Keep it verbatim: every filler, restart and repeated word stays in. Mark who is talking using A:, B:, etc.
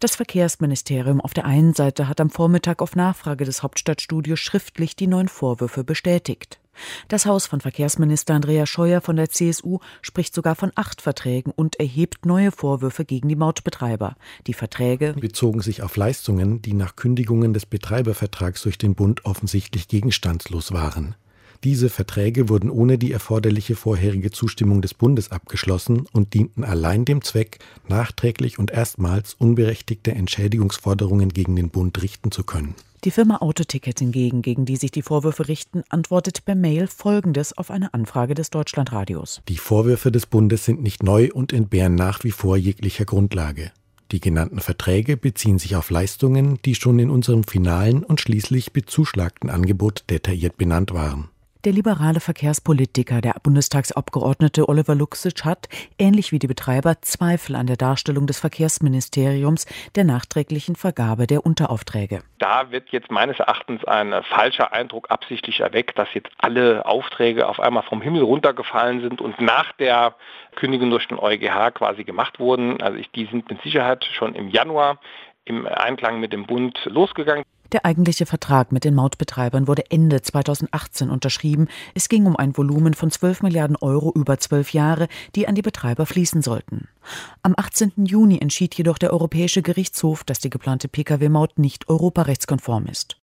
A: Das Verkehrsministerium auf der einen Seite hat am Vormittag auf Nachfrage des Hauptstadtstudios schriftlich die neuen Vorwürfe bestätigt. Das Haus von Verkehrsminister Andreas Scheuer von der C S U spricht sogar von acht Verträgen und erhebt neue Vorwürfe gegen die Mautbetreiber. Die Verträge
B: bezogen sich auf Leistungen, die nach Kündigungen des Betreibervertrags durch den Bund offensichtlich gegenstandslos waren. Diese Verträge wurden ohne die erforderliche vorherige Zustimmung des Bundes abgeschlossen und dienten allein dem Zweck, nachträglich und erstmals unberechtigte Entschädigungsforderungen gegen den Bund richten zu können.
A: Die Firma Autoticket hingegen, gegen die sich die Vorwürfe richten, antwortet per Mail Folgendes auf eine Anfrage des Deutschlandradios.
B: Die Vorwürfe des Bundes sind nicht neu und entbehren nach wie vor jeglicher Grundlage. Die genannten Verträge beziehen sich auf Leistungen, die schon in unserem finalen und schließlich bezuschlagten Angebot detailliert benannt waren.
A: Der liberale Verkehrspolitiker, der Bundestagsabgeordnete Oliver Luxic, hat, ähnlich wie die Betreiber, Zweifel an der Darstellung des Verkehrsministeriums der nachträglichen Vergabe der Unteraufträge.
C: Da wird jetzt meines Erachtens ein falscher Eindruck absichtlich erweckt, dass jetzt alle Aufträge auf einmal vom Himmel runtergefallen sind und nach der Kündigung durch den EuGH quasi gemacht wurden. Also ich, die sind mit Sicherheit schon im Januar im Einklang mit dem Bund losgegangen.
A: Der eigentliche Vertrag mit den Mautbetreibern wurde Ende zweitausendachtzehn unterschrieben. Es ging um ein Volumen von zwölf Milliarden Euro über zwölf Jahre, die an die Betreiber fließen sollten. Am achtzehnten Juni entschied jedoch der Europäische Gerichtshof, dass die geplante Pkw-Maut nicht europarechtskonform ist.